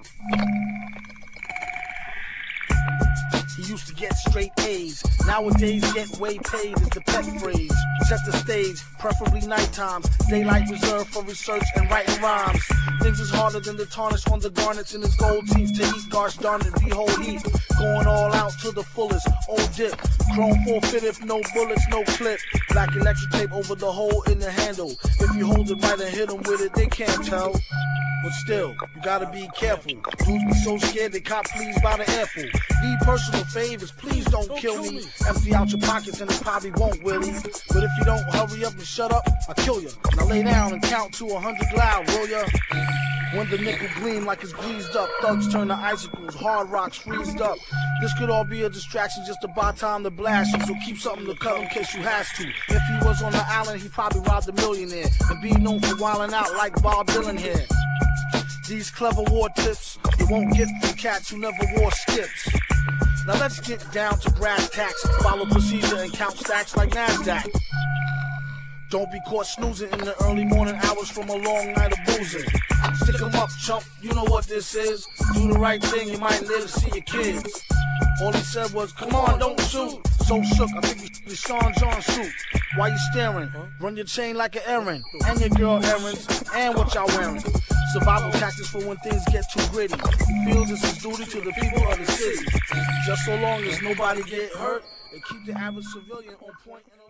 He used to get straight A's. Nowadays, get way paid is the pet phrase. Set the stage, preferably night times. Daylight reserved for research and writing rhymes. Things is harder than the tarnish on the garnets in his gold teeth. To eat, gosh darn it, behold heat. Going all out to the fullest. Old dip. Chrome forfeit if no bullets, no clip. Black electric tape over the hole in the handle. If you hold it right and hit them with it, they can't tell. But still, you gotta be careful. Dudes be so scared they cop fleas by the airful. Need personal favors, please don't kill me. Empty out your pockets and it probably won't, Willie. But if you don't hurry up and shut up, I'll kill you. Now lay down and count to 100 loud, will ya? When the nickel gleam like it's greased up, thugs turn to icicles, hard rocks freezed up. This could all be a distraction just to buy time to blast you, so keep something to cut in case you has to. If he was on the island, he probably robbed a millionaire and be known for wilding out like Bob Dylan here. These clever war tips you won't get from cats who never wore skips. Now let's get down to brass tacks, follow procedure and count stacks like NASDAQ. Don't be caught snoozing in the early morning hours from a long night of boozing. Stick 'em up, chump, you know what this is. Do the right thing, you might live to see your kids. All he said was, come on, don't shoot. So shook, I think he's Sean John suit. Why you staring? Run your chain like an errand. And your girl errands, and what y'all wearing. Survival tactics for when things get too gritty. He feels it's his duty to the people of the city. Just so long as nobody get hurt, they keep the average civilian on point.